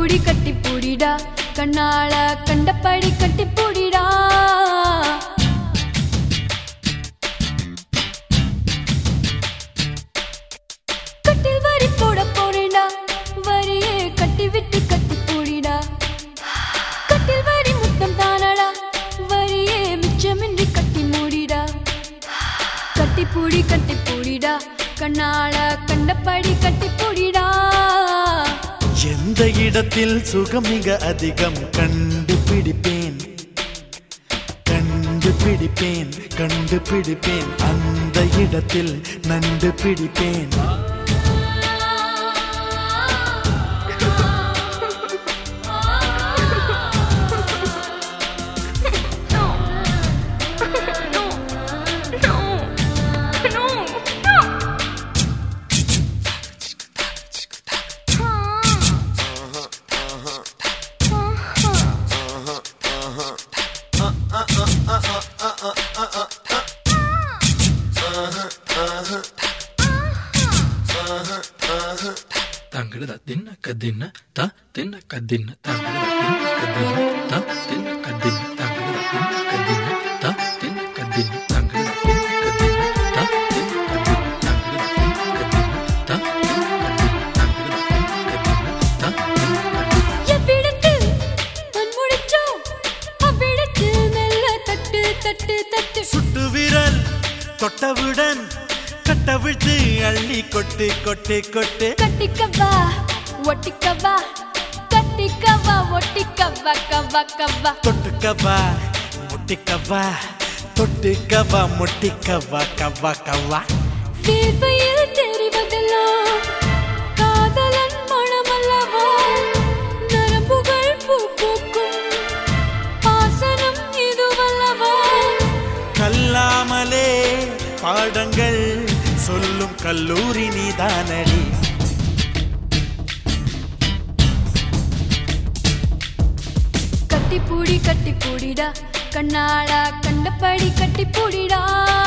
கட்டி பூடிடா கண்ணால கண்டபடி கட்டி பூடிடா கட்டில் வரி போட போறேடா வரியே கட்டி விட்டு கட்டி பூடிடா கட்டில் வரி முத்தம் தானடா வரியே மிச்சமின்றி கட்டி மூடிடா கட்டி பூடிடா கண்ணால கண்டபடி கட்டி பூடிடா எந்த இடத்தில் சுகம் மிக அதிகம் கண்டுபிடிப்பேன் கண்டுபிடிப்பேன் கண்டுபிடிப்பேன் அந்த இடத்தில் நண்டு பிடிப்பேன் Tangga dinna kadinna ta dinna kadinna tangga dinna kadinna ta dinna kadinna tangga dinna kadinna ta dinna kadinna tangga dinna kadinna ta dinna kadinna tangga dinna kadinna ta dinna kadinna tangga dinna ta எவ்விடத்து மண்முடிச்சோ அவ்விடத்து மெல்ல தட்டு தட்டு தட்டு சுட்டு விரல் தொட்டவுடன் கட்டவிழ்த்து அள்ளி கொட்டு கொட்டு கொட்டு கட்டிக்கவா ஒட்டிக்கவா கட்டிக்கவா ஒட்டிக்கவா கவா கவா தொட்டுக்கவா முட்டிக்கவா தொட்டுக்கவா முட்டிக்கவா கவா கவா வேர்வையில் தெரிவதெல்லாம் காதலன் மனமல்லவா நரம்புகள் பூ பூக்கும் பாசனம் இதுவல்லவா கல்லாமலே பாடங்கள் சொல்லும் கல்லூரி நீதானடி கட்டி பூடிடா கண்ணால கண்டபடி கட்டி பூடிடா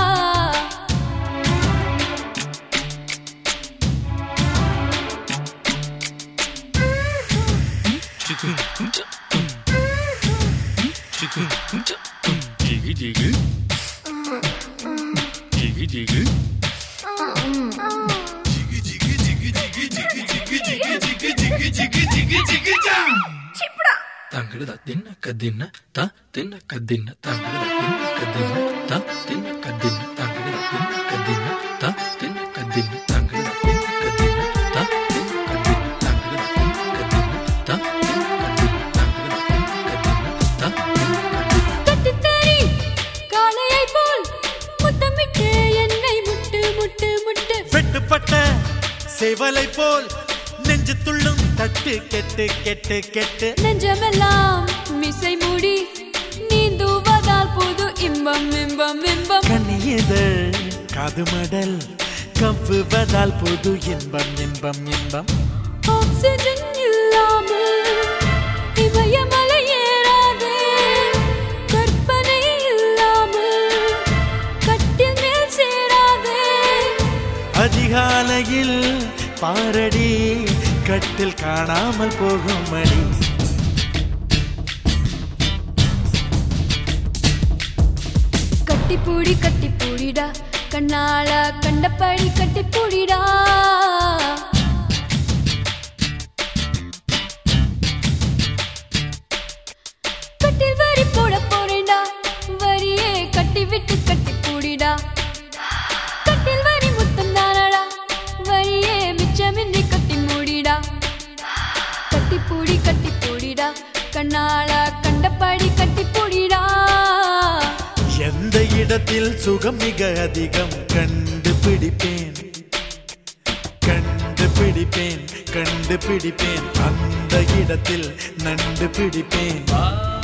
Tangga dinna kadinna ta dinna kadinna tangga dinna kadinna ta dinna kadinna tangga dinna kadinna ta dinna kadinna tangga dinna kadinna ta dinna kadinna tangga dinna kadinna ta dinna kadinna tangga dinna kadinna ta கட்டித்தறி காளையை போல் முத்தமிட்டு என்னை முட்டு முட்டு முட்டு வெட்டுப்பட்ட சேவலை போல் நெஞ்சு துள்ளும் தட்டு கெட்டு கெட்டு கெட்டு நெஞ்சமெல்லாம் மிசை மூடி நீந்துவதால் புது இன்பம் இன்பம் இன்பம் கனியதழ் காதுமடல் கவ்வுவதால் புது இன்பம் இன்பம் இன்பம் ஆக்சிஜன் இல்லாமல் இமயமலை ஏறாதே கற்பனை இல்லாமல் கட்டில் மேல் சேராதே அதிகாலையில் பாரடி கட்டில் காணாமல் போகும் அடி கட்டி பூடிடா கண்ணால கண்டபடி கட்டி பூடிடா கட்டில் வரி போட போறேடா வரியே கட்டி விட்டு கட்டி பூடிடா கட்டில் வரி முத்தம் தானடா வரியே மிச்சமின்றி கட்டி மூடிடா கட்டி பூடிடா கண்ணால கண்டபடி கட்டி பூடிடா எந்த இடத்தில் சுகம் மிக அதிகம் கண்டுபிடிப்பேன் கண்டுபிடிப்பேன் கண்டுபிடிப்பேன் அந்த இடத்தில் நண்டு பிடிப்பேன்